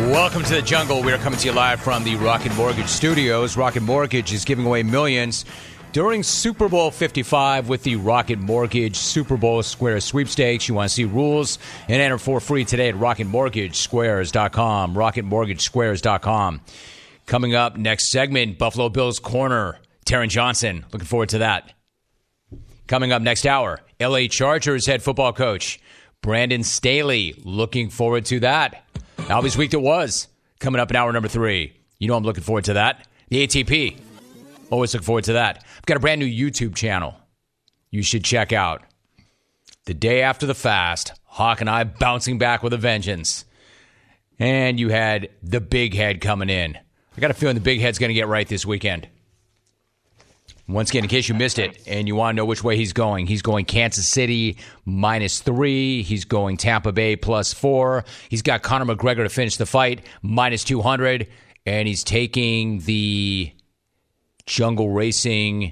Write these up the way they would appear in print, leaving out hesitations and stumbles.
Welcome to the jungle. We are coming to you live from the Rocket Mortgage Studios. Rocket Mortgage is giving away millions during Super Bowl 55 with the Rocket Mortgage Super Bowl Square Sweepstakes. You want to see rules and enter for free today at rocketmortgagesquares.com. Rocketmortgagesquares.com. Coming up next segment, Buffalo Bills corner, Taron Johnson. Looking forward to that. Coming up next hour, LA Chargers head football coach Brandon Staley. Looking forward to that. Albie's Week That Was, coming up in hour number 3. You know I'm looking forward to that. The ATP, always look forward to that. I've got a brand new YouTube channel you should check out. The day after the fast, Hawk and I bouncing back with a vengeance. And you had the big head coming in. I got a feeling the big head's going to get right this weekend. Once again, in case you missed it and you want to know which way he's going Kansas City -3. He's going Tampa Bay +4. He's got Conor McGregor to finish the fight -200. And he's taking the Jungle Racing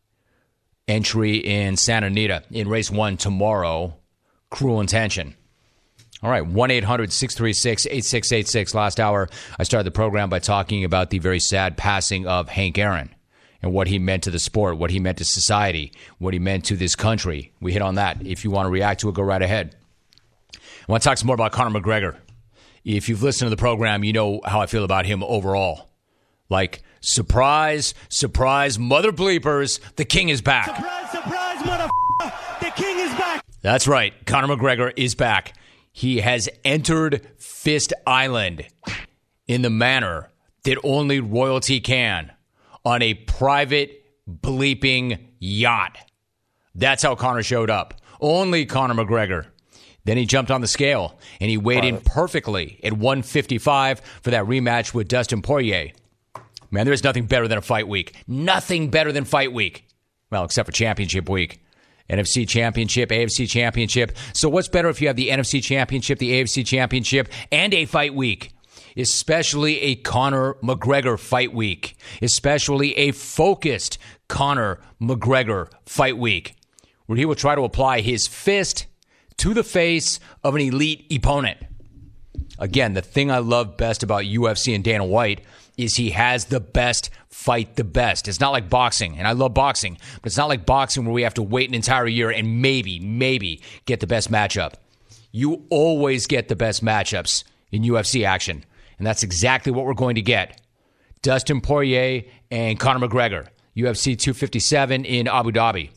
entry in Santa Anita in race 1 tomorrow. Cruel Intention. All right, 1-800-636-8686. Last hour, I started the program by talking about the very sad passing of Hank Aaron. And what he meant to the sport, what he meant to society, what he meant to this country. We hit on that. If you want to react to it, go right ahead. I want to talk some more about Conor McGregor. If you've listened to the program, you know how I feel about him overall. Like, surprise, surprise, mother bleepers, the king is back. Surprise, surprise, motherfucker, the king is back. That's right, Conor McGregor is back. He has entered Fist Island in the manner that only royalty can. On a private bleeping yacht. That's how Conor showed up. Only Conor McGregor. Then he jumped on the scale, and he weighed in perfectly at 155 for that rematch with Dustin Poirier. Man, there's nothing better than a fight week. Nothing better than fight week. Well, except for championship week. NFC Championship, AFC Championship. So what's better if you have the NFC Championship, the AFC Championship, and a fight week? Especially a Conor McGregor fight week. Especially a focused Conor McGregor fight week. Where he will try to apply his fist to the face of an elite opponent. Again, the thing I love best about UFC and Dana White is he has the best fight the best. It's not like boxing, and I love boxing, but it's not like boxing where we have to wait an entire year and maybe get the best matchup. You always get the best matchups in UFC action. And that's exactly what we're going to get. Dustin Poirier and Conor McGregor. UFC 257 in Abu Dhabi.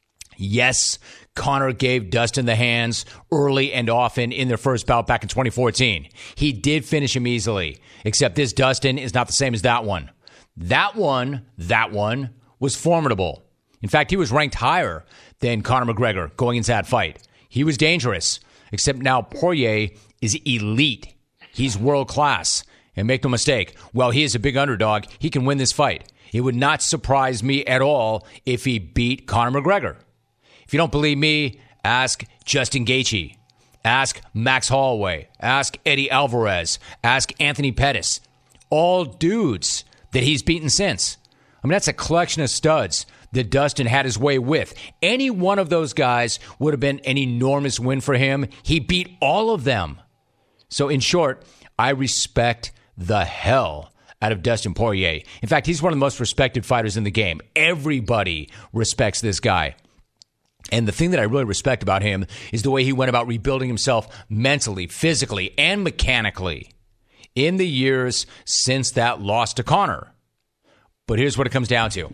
Yes, Conor gave Dustin the hands early and often in their first bout back in 2014. He did finish him easily. Except this Dustin is not the same as that one. That one was formidable. In fact, he was ranked higher than Conor McGregor going into that fight. He was dangerous. Except now Poirier is elite. He's world class. And make no mistake, while he is a big underdog, he can win this fight. It would not surprise me at all if he beat Conor McGregor. If you don't believe me, ask Justin Gaethje. Ask Max Holloway. Ask Eddie Alvarez. Ask Anthony Pettis. All dudes that he's beaten since. I mean, that's a collection of studs that Dustin had his way with. Any one of those guys would have been an enormous win for him. He beat all of them. So, in short, I respect the hell out of Dustin Poirier. In fact, he's one of the most respected fighters in the game. Everybody respects this guy. And the thing that I really respect about him is the way he went about rebuilding himself mentally, physically, and mechanically in the years since that loss to Conor. But here's what it comes down to.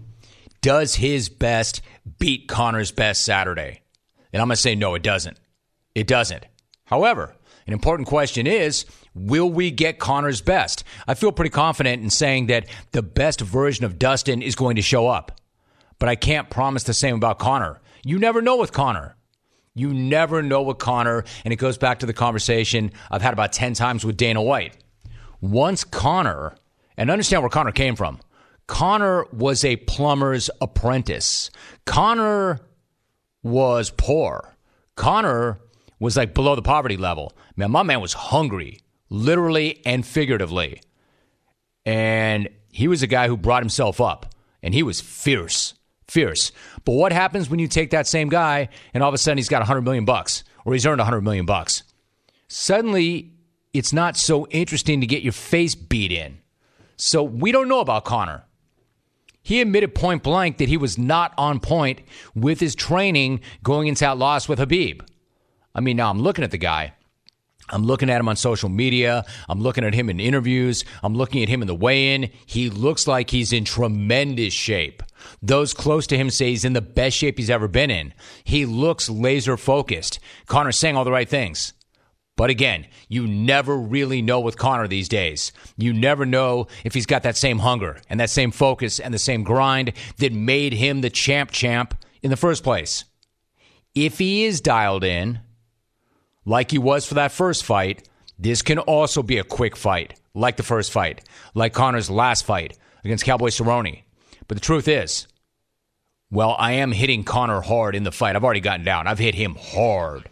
Does his best beat Conor's best Saturday? And I'm going to say no, it doesn't. It doesn't. However, an important question is, will we get Conor's best? I feel pretty confident in saying that the best version of Dustin is going to show up. But I can't promise the same about Conor. You never know with Conor. You never know with Conor, and it goes back to the conversation I've had about 10 times with Dana White. Once Conor, and understand where Conor came from, Conor was a plumber's apprentice. Conor was poor. Conor was like below the poverty level. Man, my man was hungry, literally and figuratively. And he was a guy who brought himself up, and he was fierce. But what happens when you take that same guy and all of a sudden he's got $100 million or he's earned $100 million? Suddenly it's not so interesting to get your face beat in. So we don't know about Conor. He admitted point blank that he was not on point with his training going into that loss with Khabib. I mean, now I'm looking at the guy. I'm looking at him on social media. I'm looking at him in interviews. I'm looking at him in the weigh-in. He looks like he's in tremendous shape. Those close to him say he's in the best shape he's ever been in. He looks laser-focused. Conor's saying all the right things. But again, you never really know with Conor these days. You never know if he's got that same hunger and that same focus and the same grind that made him the champ in the first place. If he is dialed in, like he was for that first fight, this can also be a quick fight, like the first fight, like Conor's last fight against Cowboy Cerrone. But the truth is, well, I am hitting Conor hard in the fight. I've already gotten down. I've hit him hard.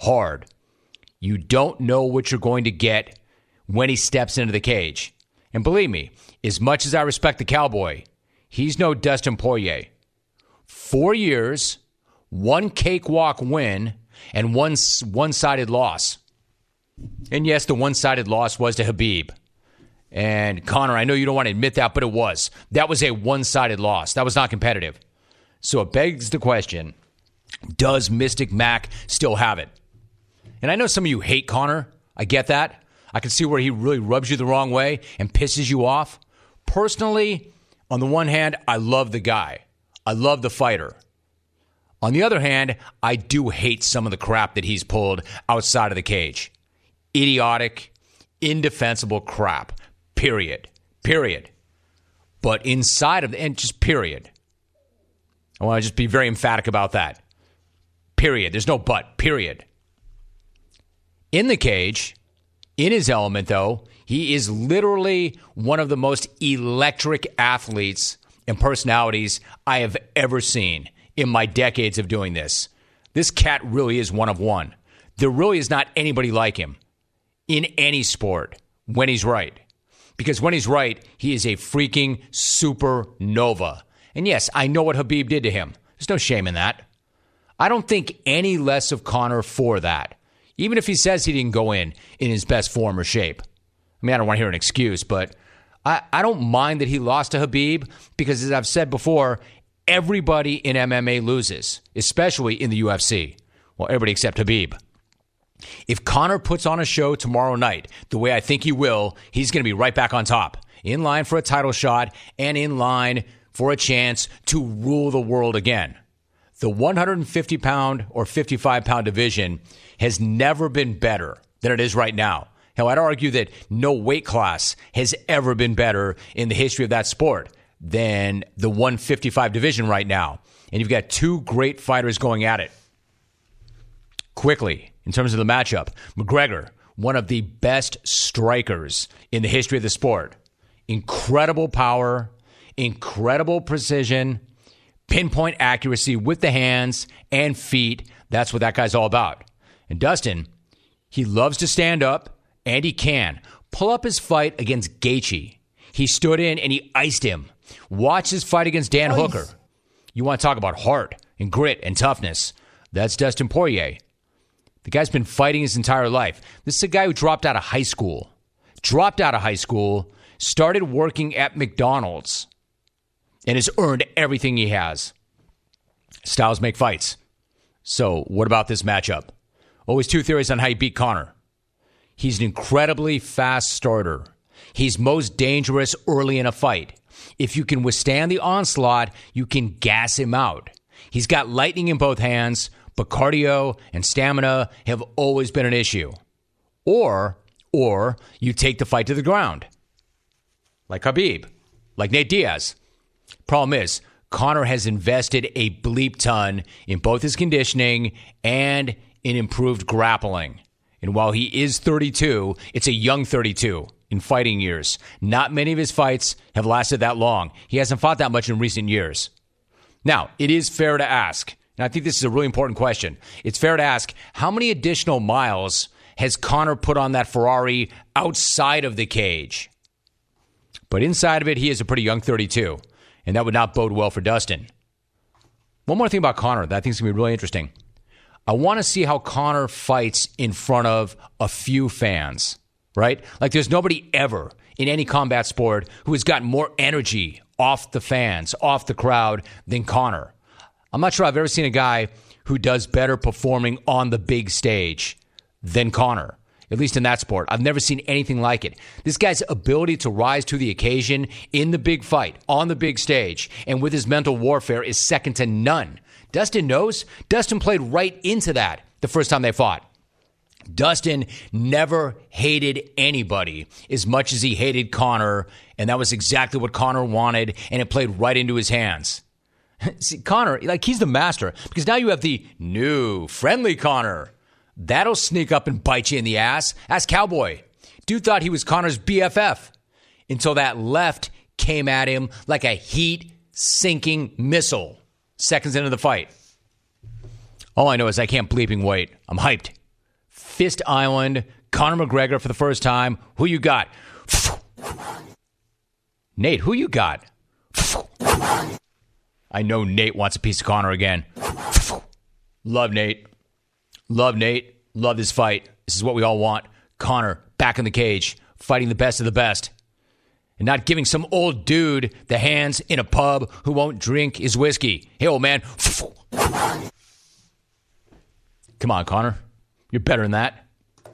You don't know what you're going to get when he steps into the cage. And believe me, as much as I respect the Cowboy, he's no Dustin Poirier. 4 years, one cakewalk win, and one one-sided loss. And yes, the one-sided loss was to Khabib. And Conor, I know you don't want to admit that, but it was. That was a one-sided loss. That was not competitive. So it begs the question, does Mystic Mac still have it? And I know some of you hate Conor. I get that. I can see where he really rubs you the wrong way and pisses you off. Personally, on the one hand, I love the guy. I love the fighter. On the other hand, I do hate some of the crap that he's pulled outside of the cage. Idiotic, indefensible crap. Period. But inside of and just period. I want to just be very emphatic about that. Period. There's no but. Period. In the cage, in his element, though, he is literally one of the most electric athletes and personalities I have ever seen in my decades of doing this. This cat really is one of one. There really is not anybody like him in any sport when he's right. Because when he's right, he is a freaking supernova. And yes, I know what Khabib did to him. There's no shame in that. I don't think any less of Conor for that. Even if he says he didn't go in his best form or shape. I mean, I don't want to hear an excuse, but I don't mind that he lost to Khabib because, as I've said before, everybody in MMA loses, especially in the UFC. Well, everybody except Khabib. If Conor puts on a show tomorrow night, the way I think he will, he's going to be right back on top, in line for a title shot and in line for a chance to rule the world again. The 150-pound or 55-pound division has never been better than it is right now. Hell, I'd argue that no weight class has ever been better in the history of that sport than the 155 division right now. And you've got two great fighters going at it. Quickly, in terms of the matchup, McGregor, one of the best strikers in the history of the sport. Incredible power, incredible precision, pinpoint accuracy with the hands and feet. That's what that guy's all about. And Dustin, he loves to stand up, and he can. Pull up his fight against Gaethje. He stood in and he iced him. Watch his fight against Dan Hooker. You want to talk about heart and grit and toughness. That's Dustin Poirier. The guy's been fighting his entire life. This is a guy who dropped out of high school. Started working at McDonald's, and has earned everything he has. Styles make fights. So what about this matchup? Always two theories on how you beat Conor. He's an incredibly fast starter. He's most dangerous early in a fight. If you can withstand the onslaught, you can gas him out. He's got lightning in both hands, but cardio and stamina have always been an issue. Or you take the fight to the ground. Like Khabib, like Nate Diaz. Problem is, Conor has invested a bleep ton in both his conditioning and in improved grappling. And while he is 32, it's a young 32 in fighting years. Not many of his fights have lasted that long. He hasn't fought that much in recent years. Now, it is fair to ask, and I think this is a really important question. It's fair to ask, how many additional miles has Conor put on that Ferrari outside of the cage? But inside of it, he is a pretty young 32, and that would not bode well for Dustin. One more thing about Conor that I think is going to be really interesting. I want to see how Conor fights in front of a few fans. right? Like there's nobody ever in any combat sport who has gotten more energy off the fans, off the crowd than Conor. I'm not sure I've ever seen a guy who does better performing on the big stage than Conor, at least in that sport. I've never seen anything like it. This guy's ability to rise to the occasion in the big fight, on the big stage, and with his mental warfare is second to none. Dustin knows. Dustin played right into that the first time they fought. Dustin never hated anybody as much as he hated Conor, and that was exactly what Conor wanted, and it played right into his hands. See, Conor, like he's the master, because now you have the new, friendly Conor. That'll sneak up and bite you in the ass. Ask Cowboy. Dude thought he was Conor's BFF until that left came at him like a heat-sinking missile seconds into the fight. All I know is I can't bleeping wait. I'm hyped. Fist Island, Conor McGregor for the first time. Who you got? Nate, who you got? I know Nate wants a piece of Conor again. Love Nate. Love Nate. Love this fight. This is what we all want. Conor back in the cage, fighting the best of the best. And not giving some old dude the hands in a pub who won't drink his whiskey. Hey, old man. Come on, Conor. You're better than that.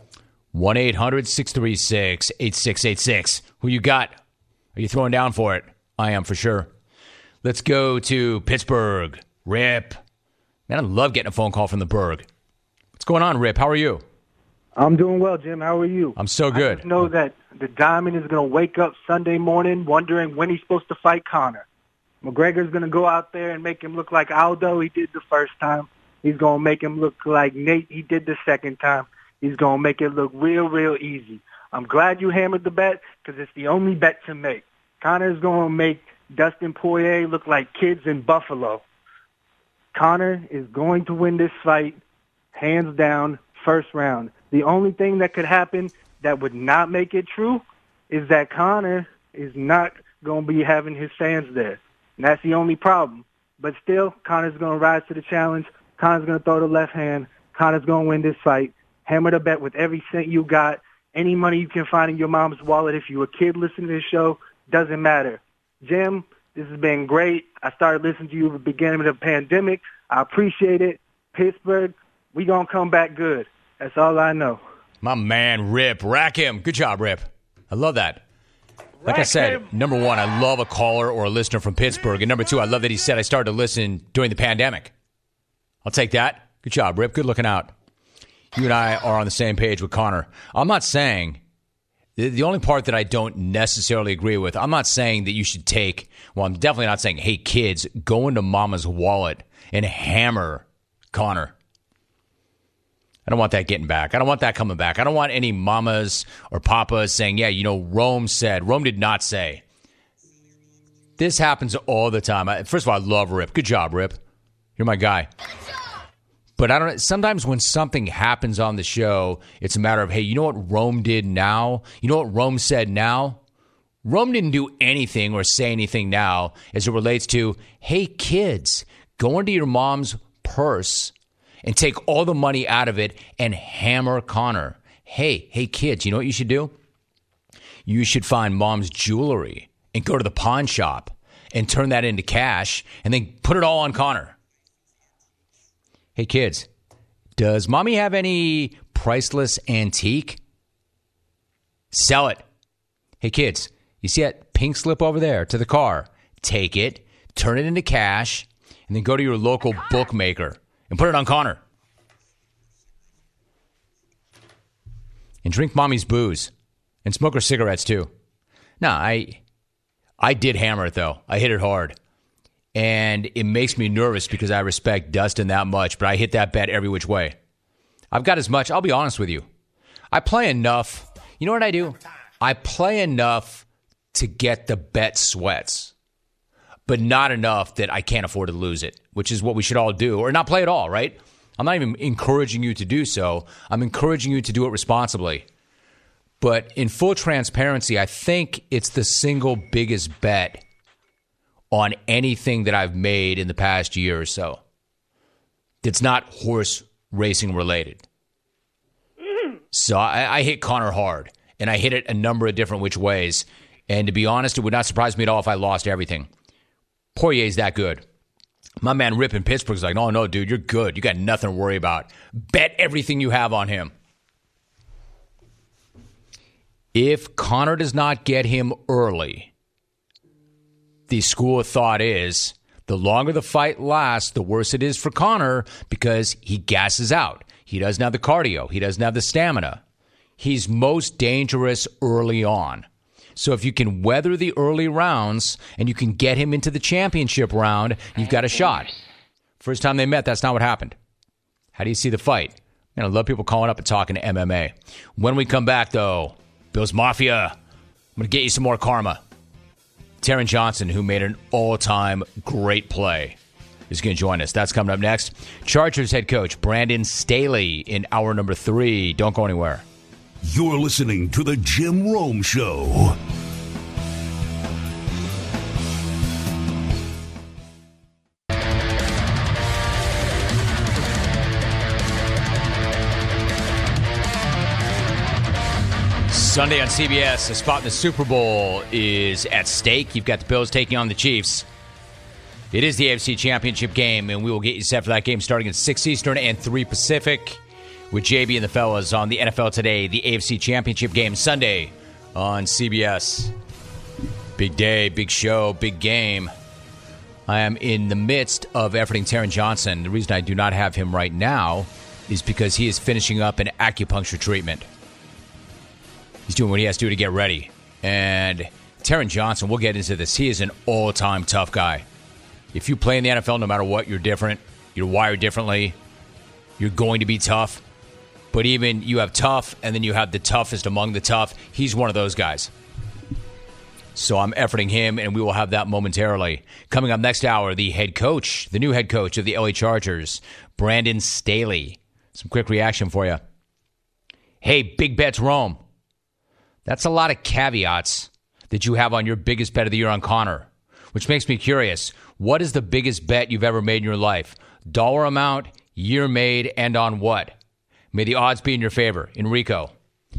1-800-636-8686. Who you got? Are you throwing down for it? I am for sure. Let's go to Pittsburgh. Rip. Man, I love getting a phone call from the Berg. What's going on, Rip? How are you? I'm doing well, Jim. How are you? I'm so good. I just know that the Diamond is going to wake up Sunday morning wondering when he's supposed to fight Conor. McGregor's going to go out there and make him look like Aldo he did the first time. He's going to make him look like Nate he did the second time. He's going to make it look real, real easy. I'm glad you hammered the bet because it's the only bet to make. Conor's going to make Dustin Poirier look like kids in Buffalo. Conor is going to win this fight, hands down, first round. The only thing that could happen that would not make it true is that Conor is not going to be having his fans there. And that's the only problem. But still, Conor's going to rise to the challenge. Conor's going to throw the left hand. Conor's going to win this fight. Hammer the bet with every cent you got. Any money you can find in your mom's wallet. If you're a kid listening to this show, doesn't matter. Jim, this has been great. I started listening to you at the beginning of the pandemic. I appreciate it. Pittsburgh, we going to come back good. That's all I know. My man, Rip. Rack him. Good job, Rip. I love that. Like I said, number one, I love a caller or a listener from Pittsburgh. And number two, I love that he said I started to listen during the pandemic. I'll take that. Good job, Rip. Good looking out. You and I are on the same page with Conor. I'm not saying, the only part that I don't necessarily agree with, I'm not saying that you should take, well, I'm definitely not saying, hey, kids, go into mama's wallet and hammer Conor. I don't want that getting back. I don't want that coming back. I don't want any mamas or papas saying, yeah, you know, Rome said. Rome did not say. This happens all the time. First of all, I love Rip. Good job, Rip. You're my guy. But I don't. Sometimes when something happens on the show, it's a matter of, hey, you know what Rome did now? You know what Rome said now? Rome didn't do anything or say anything now as it relates to, hey, kids, go into your mom's purse and take all the money out of it and hammer Conor. Hey, kids, you know what you should do? You should find mom's jewelry and go to the pawn shop and turn that into cash and then put it all on Conor. Hey, kids, does mommy have any priceless antique? Sell it. Hey, kids, you see that pink slip over there to the car? Take it, turn it into cash, and then go to your local bookmaker and put it on Conor. And drink mommy's booze. And smoke her cigarettes, too. No, I did hammer it, though. I hit it hard. And it makes me nervous because I respect Dustin that much, but I hit that bet every which way. I've got as much. I'll be honest with you. I play enough. You know what I do? I play enough to get the bet sweats, but not enough that I can't afford to lose it, which is what we should all do, or not play at all, right? I'm not even encouraging you to do so. I'm encouraging you to do it responsibly. But in full transparency, I think it's the single biggest bet on anything that I've made in the past year or so that's not horse racing related. So I hit Conor hard. and I hit it a number of different which ways. And to be honest, it would not surprise me at all if I lost everything. Poirier's that good. My man Rip in Pittsburgh's like, no, dude, you're good. You got nothing to worry about. Bet everything you have on him. If Conor does not get him early, the school of thought is the longer the fight lasts, the worse it is for Conor because he gasses out. He doesn't have the cardio. He doesn't have the stamina. He's most dangerous early on. So if you can weather the early rounds and you can get him into the championship round, you've got a shot. First time they met, that's not what happened. How do you see the fight? Man, I love people calling up and talking to MMA. When we come back, though, Bills Mafia, I'm going to get you some more karma. Taron Johnson, who made an all-time great play, is going to join us. That's coming up next. Chargers head coach Brandon Staley in hour number 3. Don't go anywhere. You're listening to The Jim Rome Show. Sunday on CBS, a spot in the Super Bowl is at stake. You've got the Bills taking on the Chiefs. It is the AFC Championship game, and we will get you set for that game starting at 6 Eastern and 3 Pacific with JB and the fellas on the NFL Today, the AFC Championship game Sunday on CBS. Big day, big show, big game. I am in the midst of efforting Taron Johnson. The reason I do not have him right now is because he is finishing up an acupuncture treatment. He's doing what he has to do to get ready. And Taron Johnson, we'll get into this. He is an all-time tough guy. If you play in the NFL, no matter what, you're different. You're wired differently. You're going to be tough. But even you have tough, and then you have the toughest among the tough. He's one of those guys. So I'm efforting him, and we will have that momentarily. Coming up next hour, the head coach, the new head coach of the LA Chargers, Brandon Staley. Some quick reaction for you. Hey, big bets Rome. That's a lot of caveats that you have on your biggest bet of the year on Conor, which makes me curious. What is the biggest bet you've ever made in your life? Dollar amount, year made, and on what? May the odds be in your favor. Enrico.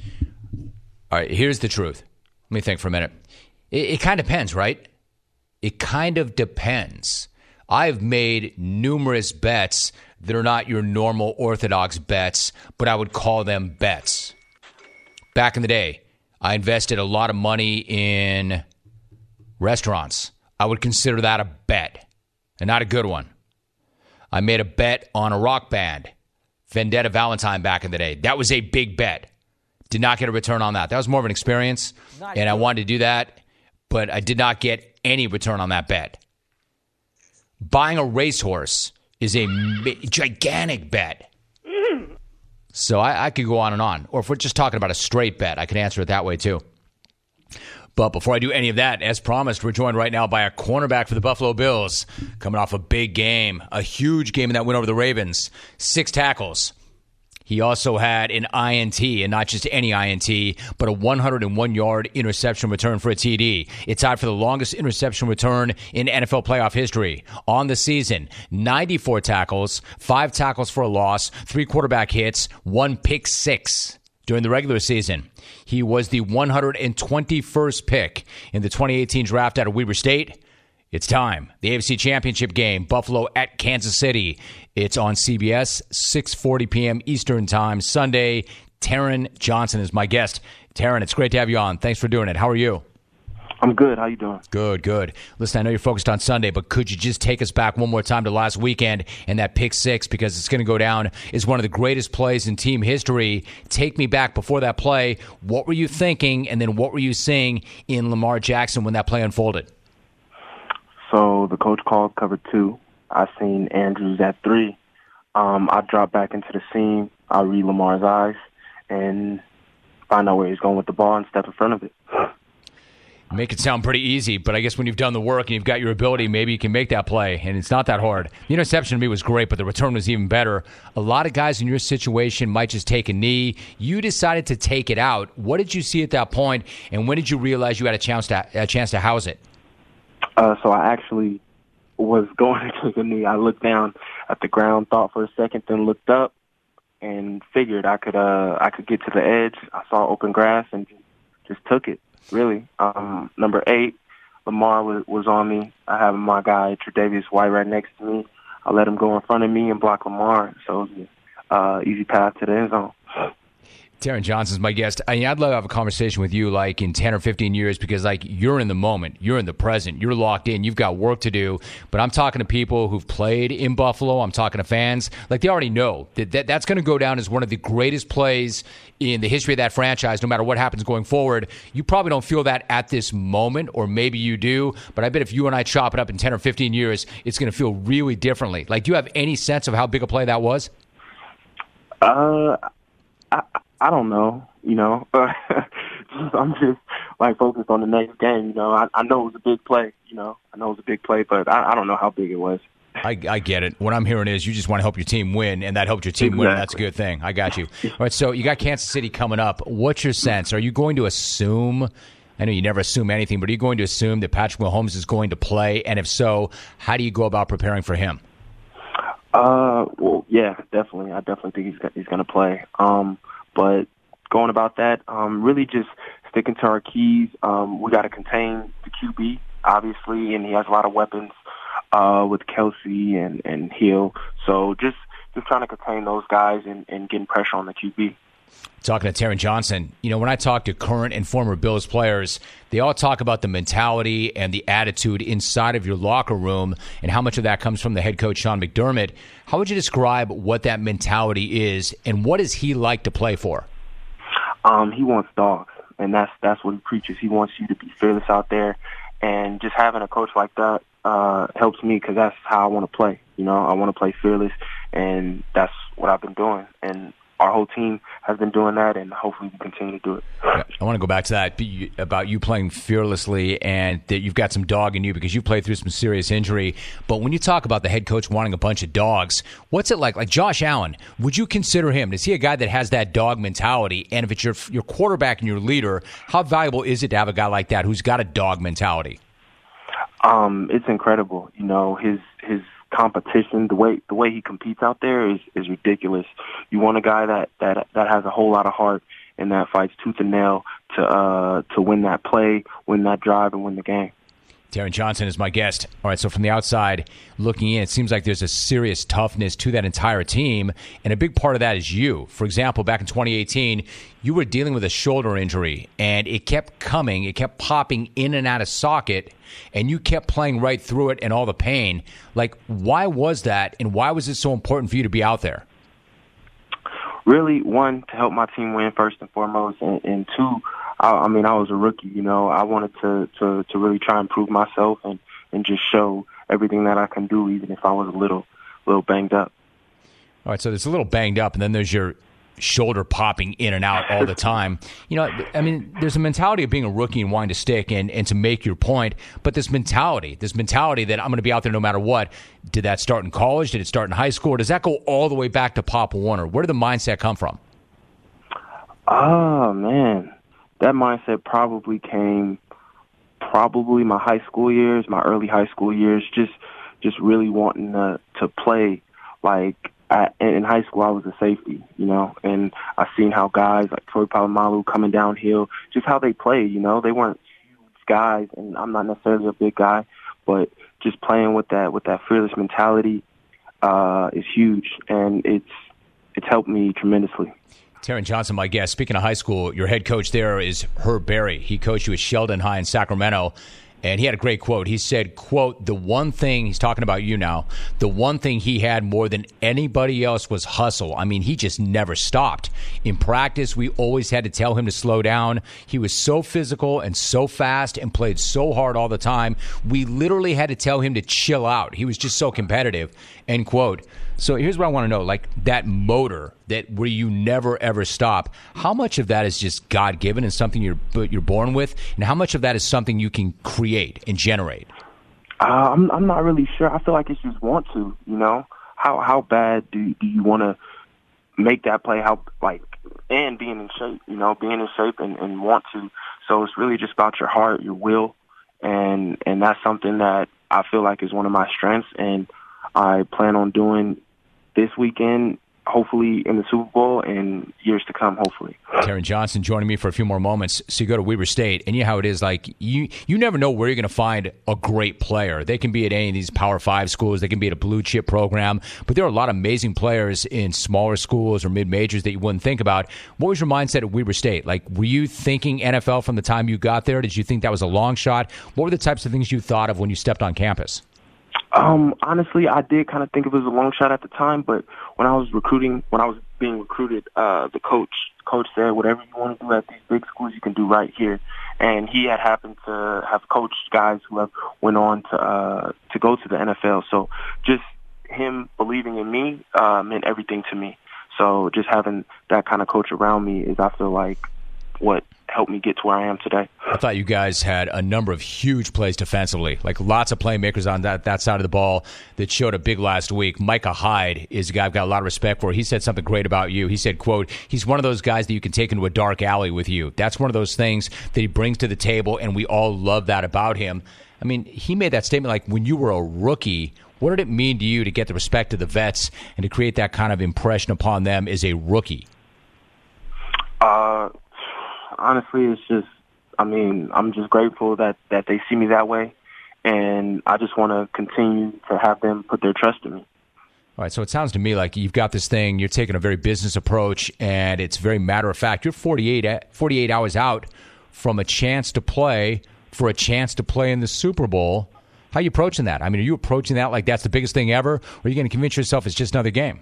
All right, here's the truth. Let me think for a minute. It kind of depends, right? It kind of depends. I've made numerous bets that are not your normal orthodox bets, but I would call them bets. Back in the day, I invested a lot of money in restaurants. I would consider that a bet, and not a good one. I made a bet on a rock band, Vendetta Valentine, back in the day. That was a big bet. Did not get a return on that. That was more of an experience, and I wanted to do that, but I did not get any return on that bet. Buying a racehorse is a gigantic bet. So I could go on and on. Or if we're just talking about a straight bet, I could answer it that way too. But before I do any of that, as promised, we're joined right now by a cornerback for the Buffalo Bills, coming off a big game, a huge game in that win over the Ravens, 6 tackles. He also had an INT, and not just any INT, but a 101-yard interception return for a TD. It's tied for the longest interception return in NFL playoff history. On the season, 94 tackles, 5 tackles for a loss, 3 quarterback hits, 1 pick six. During the regular season, he was the 121st pick in the 2018 draft out of Weber State. It's time. The AFC Championship game, Buffalo at Kansas City. It's on CBS, 6:40 p.m. Eastern Time, Sunday. Taron Johnson is my guest. Taron, it's great to have you on. Thanks for doing it. How are you? I'm good. How you doing? Good, good. Listen, I know you're focused on Sunday, but could you just take us back one more time to last weekend and that pick six, because it's going to go down as one of the greatest plays in team history. Take me back before that play. What were you thinking, and then what were you seeing in Lamar Jackson when that play unfolded? So the coach called cover 2. I seen Andrews at 3. I drop back into the seam. I read Lamar's eyes and find out where he's going with the ball and step in front of it. Make it sound pretty easy, but I guess when you've done the work and you've got your ability, maybe you can make that play, and it's not that hard. The interception to me was great, but the return was even better. A lot of guys in your situation might just take a knee. You decided to take it out. What did you see at that point, and when did you realize you had a chance to house it? So I actually was going to take a knee. I looked down at the ground, thought for a second, then looked up and figured I could get to the edge. I saw open grass and just took it, really. Number 8, Lamar was on me. I have my guy, Tre'Davious White, right next to me. I let him go in front of me and block Lamar, so it was an easy path to the end zone. Taron Johnson's my guest. I'd love to have a conversation with you like in 10 or 15 years because like you're in the moment, you're in the present, you're locked in, you've got work to do. But I'm talking to people who've played in Buffalo. I'm talking to fans. Like they already know that's going to go down as one of the greatest plays in the history of that franchise, no matter what happens going forward. You probably don't feel that at this moment, or maybe you do. But I bet if you and I chop it up in 10 or 15 years, it's going to feel really differently. Like, do you have any sense of how big a play that was? I don't know, I'm just like focused on the next game. I know it was a big play, but I don't know how big it was. I get it. What I'm hearing is you just want to help your team win, and that helped your team win. And that's a good thing. I got you. All right, so you got Kansas City coming up. What's your sense? Are you going to assume, I know you never assume anything, but are you going to assume that Patrick Mahomes is going to play? And if so, how do you go about preparing for him? Well, yeah, definitely. I definitely think he's going to play. But going about that, really just sticking to our keys. We got to contain the QB, obviously, and he has a lot of weapons with Kelsey and Hill. So just trying to contain those guys and getting pressure on the QB. Talking to Taron Johnson, when I talk to current and former Bills players, they all talk about the mentality and the attitude inside of your locker room and how much of that comes from the head coach, Sean McDermott. How would you describe what that mentality is, and what does he like to play for? He wants dogs, and that's what he preaches. He wants you to be fearless out there, and just having a coach like that helps me because that's how I want to play. I want to play fearless, and that's what I've been doing. And our whole team has been doing that, and hopefully we continue to do it. Yeah, I want to go back to that about you playing fearlessly and that you've got some dog in you because you played through some serious injury. But when you talk about the head coach wanting a bunch of dogs, what's it like? Like Josh Allen, would you consider him? Is he a guy that has that dog mentality? And if it's your quarterback and your leader, how valuable is it to have a guy like that who's got a dog mentality? It's incredible. His competition, the way he competes out there is ridiculous. You want a guy that has a whole lot of heart and that fights tooth and nail to win that play, win that drive, and win the game. Taron Johnson is my guest. All right, so from the outside looking in, it seems like there's a serious toughness to that entire team, and a big part of that is you. For example, back in 2018, you were dealing with a shoulder injury, and it kept coming, it kept popping in and out of socket, and you kept playing right through it and all the pain. Like, why was that, and why was it so important for you to be out there? Really, one, to help my team win first and foremost, and two, I was a rookie. I wanted to really try and prove myself and just show everything that I can do, even if I was a little banged up. All right, so there's a little banged up, and then there's your shoulder popping in and out all the time. There's a mentality of being a rookie and wanting to stick and to make your point, but this mentality that I'm going to be out there no matter what, did that start in college? Did it start in high school? Or does that go all the way back to Pop Warner? Where did the mindset come from? Oh, man. That mindset probably came my high school years, my early high school years, just really wanting to play. Like, in high school, I was a safety, and I seen how guys like Troy Polamalu coming downhill, just how they play, they weren't huge guys, and I'm not necessarily a big guy, but just playing with that fearless mentality is huge, and it's helped me tremendously. Taron Johnson, my guest. Speaking of high school, your head coach there is Herb Berry. He coached you at Sheldon High in Sacramento, and he had a great quote. He said, quote, the one thing, he's talking about you now, the one thing he had more than anybody else was hustle. He just never stopped. In practice, we always had to tell him to slow down. He was so physical and so fast and played so hard all the time. We literally had to tell him to chill out. He was just so competitive, end quote. So here's what I want to know, like that motor that where you never, ever stop, how much of that is just God-given and something you're born with, and how much of that is something you can create and generate? I'm not really sure. I feel like it's just want to, How bad do you want to make that play, and being in shape, and want to. So it's really just about your heart, your will, and that's something that I feel like is one of my strengths, and I plan on doing this weekend hopefully in the Super Bowl and years to come, hopefully. Taron Johnson joining me for a few more moments. So you go to Weber State, and you know how it is. Like you never know where you're going to find a great player. They can be at any of these Power 5 schools. They can be at a blue chip program. But there are a lot of amazing players in smaller schools or mid-majors that you wouldn't think about. What was your mindset at Weber State? Like, were you thinking NFL from the time you got there? Did you think that was a long shot? What were the types of things you thought of when you stepped on campus? Honestly, I did kind of think it was a long shot at the time, but when I was being recruited, the coach said, whatever you want to do at these big schools, you can do right here. And he had happened to have coached guys who have went on to go to the NFL. So just him believing in me meant everything to me. So just having that kind of coach around me is, I feel like, what helped me get to where I am today. I thought you guys had a number of huge plays defensively, like lots of playmakers on that side of the ball that showed up big last week. Micah Hyde is a guy I've got a lot of respect for. He said something great about you. He said, quote, he's one of those guys that you can take into a dark alley with you. That's one of those things that he brings to the table, and we all love that about him. I mean, he made that statement like when you were a rookie. What did it mean to you to get the respect of the vets and to create that kind of impression upon them as a rookie? Honestly, it's just, I'm just grateful that they see me that way, and I just want to continue to have them put their trust in me. All right, so it sounds to me like you've got this thing, you're taking a very business approach, and it's very matter-of-fact. You're 48 hours out from a chance to play for a chance to play in the Super Bowl. How are you approaching that? I mean, are you approaching that like that's the biggest thing ever, or are you going to convince yourself it's just another game?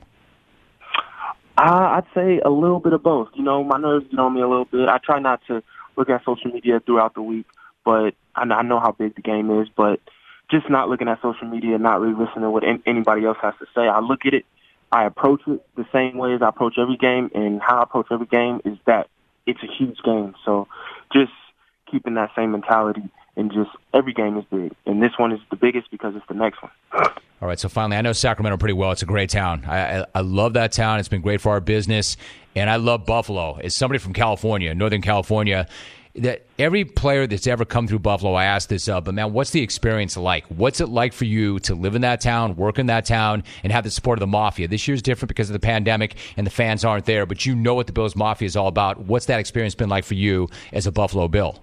I'd say a little bit of both. You know, my nerves get on me a little bit. I try not to look at social media throughout the week, but I know how big the game is. But just not looking at social media, not really listening to what anybody else has to say. I look at it, I approach it the same way as I approach every game, and how I approach every game is that it's a huge game. So just keeping that same mentality, and just every game is big. And this one is the biggest because it's the next one. All right, so finally, I know Sacramento pretty well. It's a great town. I love that town. It's been great for our business. And I love Buffalo. As somebody from California, Northern California, that every player that's ever come through Buffalo, I ask this but man, what's the experience like? What's it like for you to live in that town, work in that town, and have the support of the Mafia? This year's different because of the pandemic and the fans aren't there, but you know what the Bills Mafia is all about. What's that experience been like for you as a Buffalo Bill?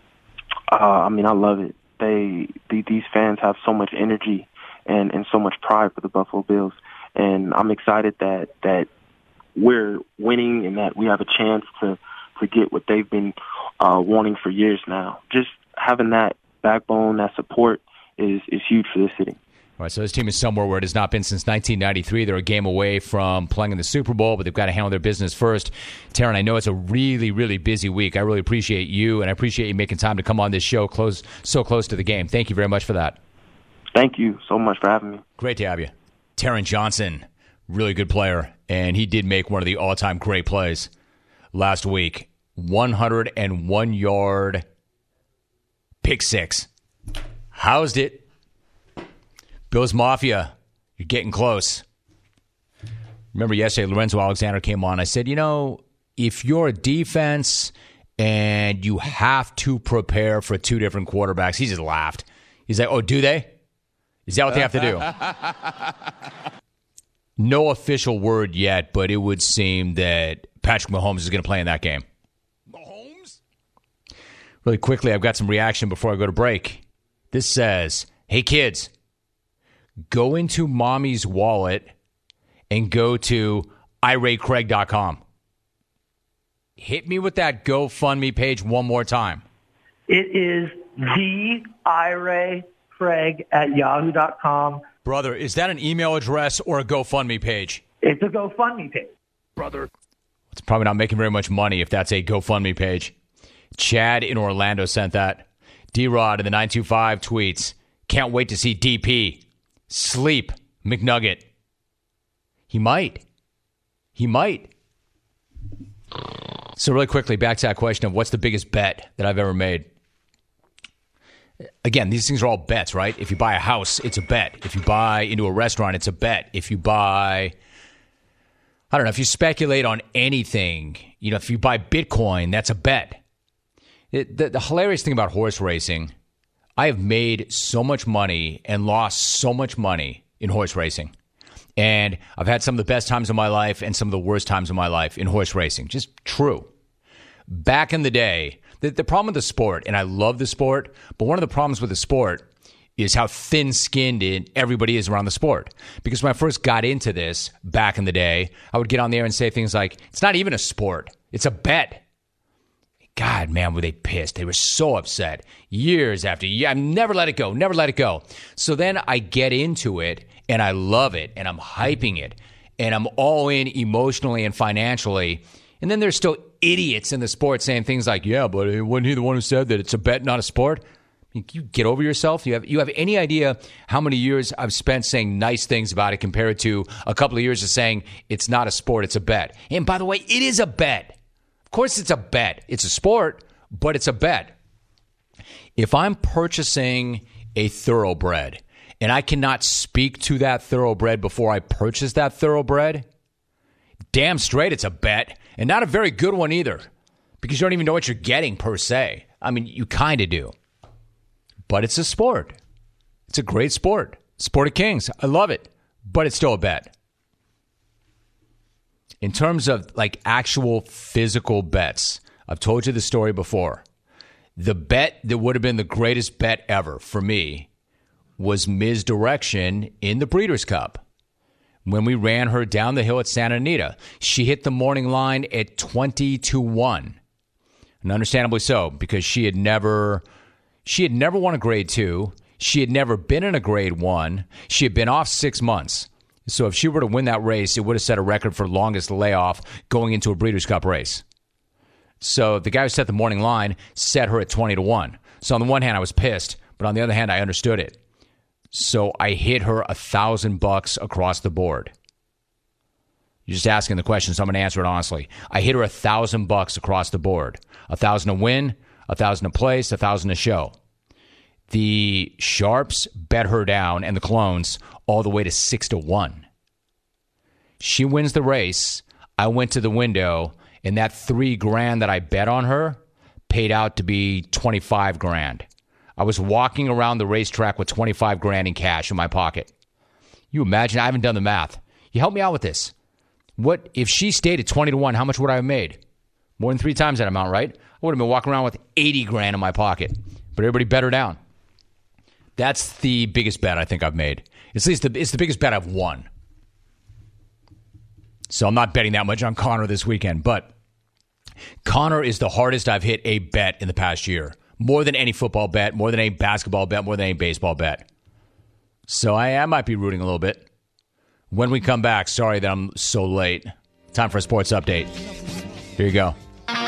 I love it. These fans have so much energy and so much pride for the Buffalo Bills. And I'm excited that we're winning and that we have a chance to get what they've been wanting for years now. Just having that backbone, that support is huge for this city. All right, so this team is somewhere where it has not been since 1993. They're a game away from playing in the Super Bowl, but they've got to handle their business first. Taron, I know it's a really, really busy week. I really appreciate you, and I appreciate you making time to come on this show so close to the game. Thank you very much for that. Thank you so much for having me. Great to have you. Taron Johnson, really good player, and he did make one of the all-time great plays last week. 101-yard pick six. Housed it. Bills Mafia, you're getting close. Remember yesterday, Lorenzo Alexander came on. I said, if you're a defense and you have to prepare for two different quarterbacks, he just laughed. He's like, oh, do they? Is that what they have to do? No official word yet, but it would seem that Patrick Mahomes is going to play in that game. Mahomes? Really quickly, I've got some reaction before I go to break. This says, hey, kids, go into mommy's wallet and go to iRayCraig.com. Hit me with that GoFundMe page one more time. It is the iRayCraig at yahoo.com. Brother, is that an email address or a GoFundMe page? It's a GoFundMe page. Brother. It's probably not making very much money if that's a GoFundMe page. Chad in Orlando sent that. D-Rod in the 925 tweets, can't wait to see DP sleep McNugget. He might. So really quickly, back to that question of what's the biggest bet that I've ever made. Again, these things are all bets, right? If you buy a house, it's a bet. If you buy into a restaurant, it's a bet. If you buy, I don't know, if you speculate on anything, if you buy Bitcoin, that's a bet. The hilarious thing about horse racing, I have made so much money and lost so much money in horse racing. And I've had some of the best times of my life and some of the worst times of my life in horse racing. Just true. Back in the day, the problem with the sport, and I love the sport, but one of the problems with the sport is how thin-skinned everybody is around the sport. Because when I first got into this back in the day, I would get on the air and say things like, it's not even a sport, it's a bet. God, man, were they pissed. They were so upset. Years after years. I've never let it go, never let it go. So then I get into it, and I love it, and I'm hyping it, and I'm all in emotionally and financially. And then there's still idiots in the sport saying things like, yeah, but wasn't he the one who said that it's a bet, not a sport? I mean, you get over yourself? You have any idea how many years I've spent saying nice things about it compared to a couple of years of saying it's not a sport, it's a bet? And by the way, it is a bet. Of course it's a bet. It's a sport, but it's a bet. If I'm purchasing a thoroughbred and I cannot speak to that thoroughbred before I purchase that thoroughbred, damn straight it's a bet, and not a very good one either, because you don't even know what you're getting per se. I mean, you kind of do. But it's a sport. It's a great sport. Sport of Kings. I love it, but it's still a bet. In terms of like actual physical bets, I've told you the story before. The bet that would have been the greatest bet ever for me was Ms. Direction in the Breeders' Cup. When we ran her down the hill at Santa Anita, she hit the morning line at 20-1. And understandably so, because she had never won a grade 2. She had never been in a grade 1. She had been off 6 months. So if she were to win that race, it would have set a record for longest layoff going into a Breeders' Cup race. So the guy who set the morning line set her at 20-1. So on the one hand, I was pissed, but on the other hand, I understood it. So I hit her $1,000 across the board. You're just asking the question, so I'm going to answer it honestly. I hit her $1,000 across the board. 1,000 to win, 1,000 to place, 1,000 to show. The sharps bet her down, and the clones all the way to 6-1. She wins the race. I went to the window, and that $3,000 that I bet on her paid out to be $25,000. I was walking around the racetrack with $25,000 in cash in my pocket. You imagine? I haven't done the math. You help me out with this. What if she stayed at 20-1? How much would I have made? More than 3 times that amount, right? I would have been walking around with $80,000 in my pocket. But everybody bet her down. That's the biggest bet I think I've made. It's the biggest bet I've won. So I'm not betting that much on Connor this weekend. But Connor is the hardest I've hit a bet in the past year. More than any football bet, more than any basketball bet, more than any baseball bet. So I might be rooting a little bit. When we come back, sorry that I'm so late. Time for a sports update. Here you go.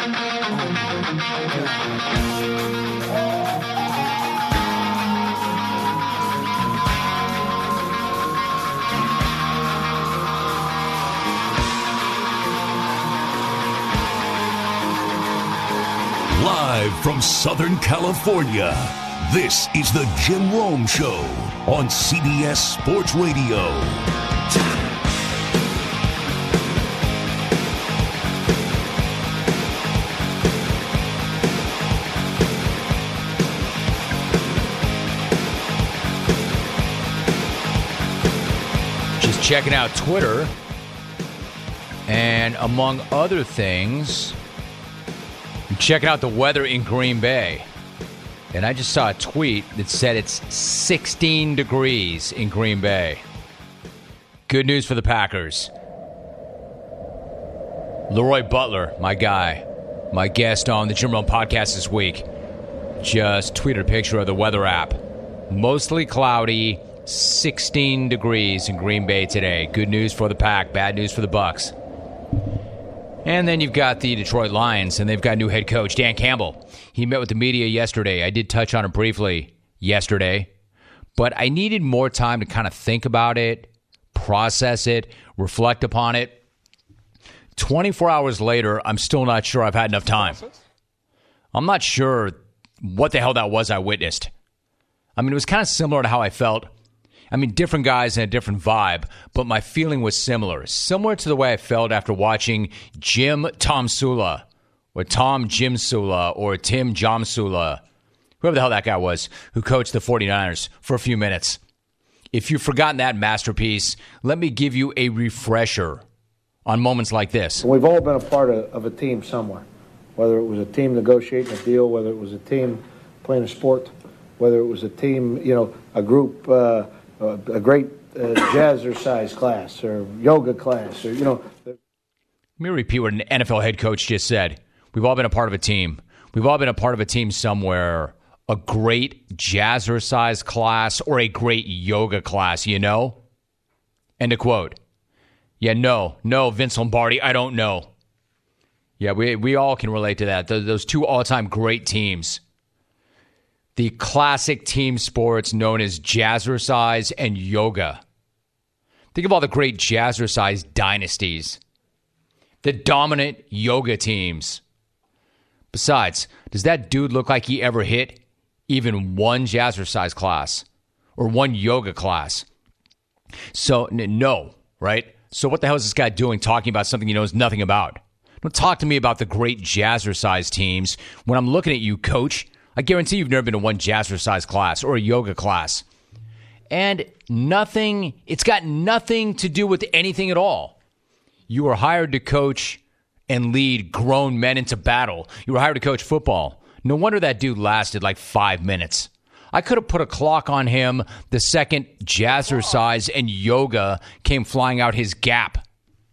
Live from Southern California, this is the Jim Rome Show on CBS Sports Radio. Just checking out Twitter, and among other things, I'm checking out the weather in Green Bay. And I just saw a tweet that said it's 16 degrees in Green Bay. Good news for the Packers. Leroy Butler, my guy, my guest on the Jim Rome podcast this week, just tweeted a picture of the weather app. Mostly cloudy, 16 degrees in Green Bay today. Good news for the Pack, bad news for the Bucs. And then you've got the Detroit Lions, and they've got new head coach, Dan Campbell. He met with the media yesterday. I did touch on it briefly yesterday, but I needed more time to kind of think about it, process it, reflect upon it. 24 hours later, I'm still not sure I've had enough time. I'm not sure what the hell that was I witnessed. I mean, it was kind of similar to how I felt. I mean, different guys and a different vibe, but my feeling was similar. Similar to the way I felt after watching Tom Sula, or Tom Jim Sula, or Tim Jom Sula, whoever the hell that guy was, who coached the 49ers for a few minutes. If you've forgotten that masterpiece, let me give you a refresher on moments like this. We've all been a part of a team somewhere, whether it was a team negotiating a deal, whether it was a team playing a sport, whether it was a team, a group, a great jazzercise class or yoga class, or, Let me repeat what an NFL head coach just said. We've all been a part of a team. We've all been a part of a team somewhere. A great jazzercise class or a great yoga class, End of quote. Yeah, no, Vince Lombardi, I don't know. Yeah, we all can relate to that. Those two all-time great teams. The classic team sports known as jazzercise and yoga. Think of all the great jazzercise dynasties. The dominant yoga teams. Besides, does that dude look like he ever hit even one jazzercise class or one yoga class? So, no, right? So what the hell is this guy doing talking about something he knows nothing about? Don't talk to me about the great jazzercise teams. When I'm looking at you, coach, I guarantee you've never been to one jazzercise class or a yoga class. And it's got nothing to do with anything at all. You were hired to coach and lead grown men into battle. You were hired to coach football. No wonder that dude lasted like 5 minutes. I could have put a clock on him the second jazzercise and yoga came flying out his gap.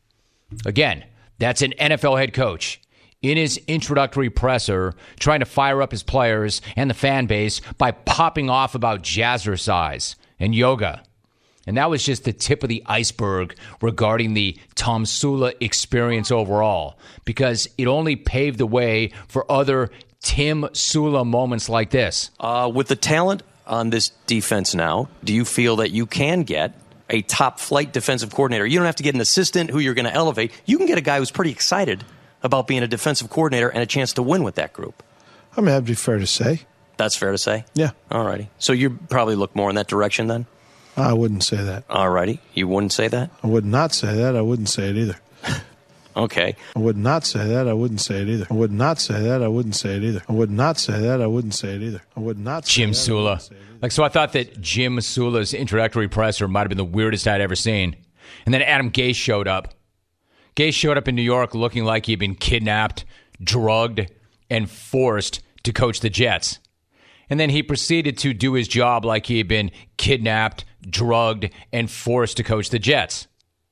Again, that's an NFL head coach in his introductory presser trying to fire up his players and the fan base by popping off about jazzercise and yoga. And that was just the tip of the iceberg regarding the Tom Sula experience overall, because it only paved the way for other Tim Sula moments like this. With the talent on this defense now, do you feel that you can get a top-flight defensive coordinator? You don't have to get an assistant who you're going to elevate. You can get a guy who's pretty excited about being a defensive coordinator and a chance to win with that group. I mean, that'd be fair to say. That's fair to say? Yeah. All righty. So you probably look more in that direction then? I wouldn't say that. All righty. You wouldn't say that? I would not say that. I wouldn't say it either. Okay. I would not say that. I wouldn't say it either. I would not say that. I wouldn't say it either. I would not say that. I wouldn't say it either. I would not say Jim Sula. So I thought that Jim Sula's introductory presser might have been the weirdest I'd ever seen. And then Adam Gase showed up. Gase showed up in New York looking like he'd been kidnapped, drugged, and forced to coach the Jets. And then he proceeded to do his job like he had been kidnapped, drugged, and forced to coach the Jets.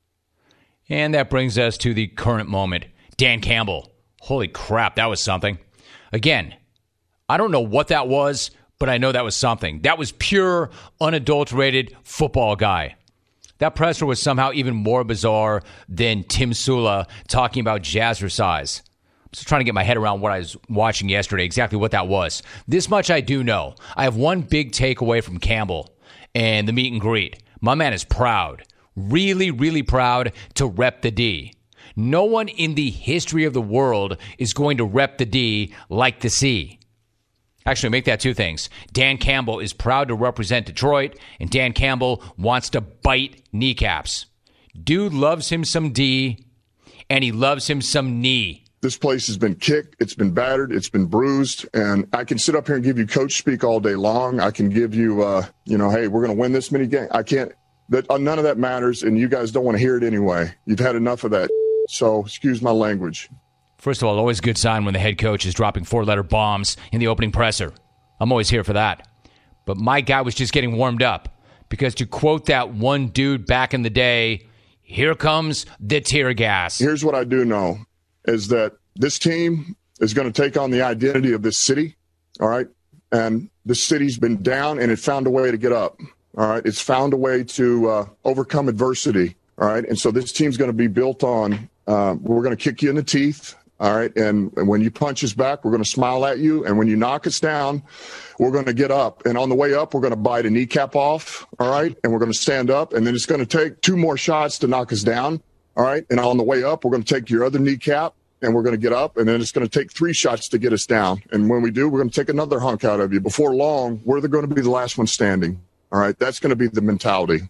And that brings us to the current moment. Dan Campbell. Holy crap, that was something. Again, I don't know what that was, but I know that was something. That was pure, unadulterated football guy. That presser was somehow even more bizarre than Tim Sula talking about jazzercise. I'm just trying to get my head around what I was watching yesterday, exactly what that was. This much I do know. I have one big takeaway from Campbell and the meet and greet. My man is proud, really, really proud to rep the D. No one in the history of the world is going to rep the D like the C. Actually, make that two things. Dan Campbell is proud to represent Detroit, and Dan Campbell wants to bite kneecaps. Dude loves him some D, and he loves him some knee. This place has been kicked, it's been battered, it's been bruised, and I can sit up here and give you coach speak all day long. I can give you, hey, we're going to win this many games. I can't. None of that matters, and you guys don't want to hear it anyway. You've had enough of that, so excuse my language. First of all, always a good sign when the head coach is dropping 4-letter bombs in the opening presser. I'm always here for that. But my guy was just getting warmed up, because to quote that one dude back in the day, here comes the tear gas. Here's what I do know. Is that this team is going to take on the identity of this city, all right? And this city's been down, and it found a way to get up, all right? It's found a way to overcome adversity, all right? And so this team's going to be built on we're going to kick you in the teeth, all right? And when you punch us back, we're going to smile at you. And when you knock us down, we're going to get up. And on the way up, we're going to bite a kneecap off, all right? And we're going to stand up, and then it's going to take 2 more shots to knock us down. All right. And on the way up, we're going to take your other kneecap and we're going to get up. And then it's going to take 3 shots to get us down. And when we do, we're going to take another hunk out of you. Before long, we're going to be the last one standing. All right. That's going to be the mentality.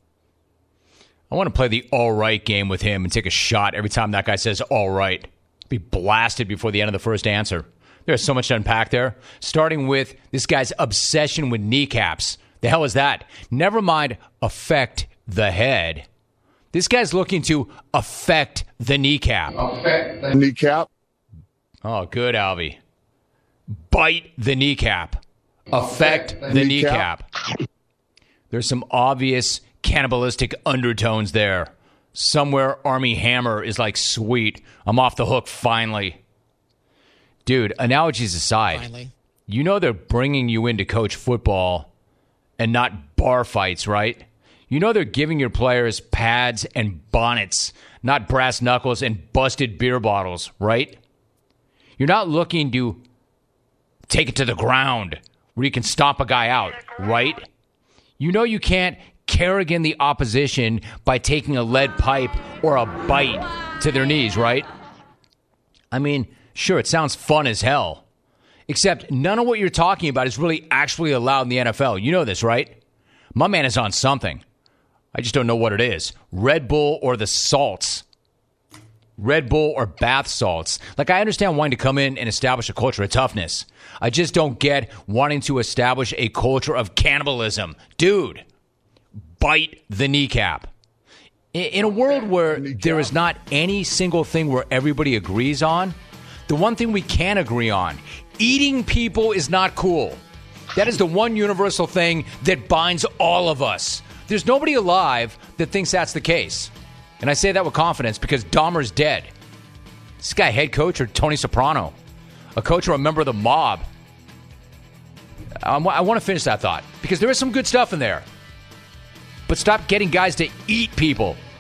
I want to play the all right game with him and take a shot every time that guy says all right. Be blasted before the end of the first answer. There's so much to unpack there. Starting with this guy's obsession with kneecaps. The hell is that? Never mind affect the head. This guy's looking to affect the kneecap. Affect the kneecap? Oh, good, Alvy. Bite the kneecap. Affect the kneecap. There's some obvious cannibalistic undertones there. Somewhere Army Hammer is like, sweet, I'm off the hook finally. Dude, analogies aside, finally. You know they're bringing you in to coach football and not bar fights, right? You know they're giving your players pads and bonnets, not brass knuckles and busted beer bottles, right? You're not looking to take it to the ground where you can stomp a guy out, right? You know you can't Kerrigan the opposition by taking a lead pipe or a bite to their knees, right? I mean, sure, it sounds fun as hell. Except none of what you're talking about is really actually allowed in the NFL. You know this, right? My man is on something. I just don't know what it is. Red Bull or the salts. Red Bull or bath salts. Like, I understand wanting to come in and establish a culture of toughness. I just don't get wanting to establish a culture of cannibalism. Dude, bite the kneecap. In a world where there is not any single thing where everybody agrees on, the one thing we can agree on, eating people is not cool. That is the one universal thing that binds all of us. There's nobody alive that thinks that's the case. And I say that with confidence because Dahmer's dead. This guy head coach or Tony Soprano? A coach or a member of the mob? I want to finish that thought because there is some good stuff in there. But stop getting guys to eat people.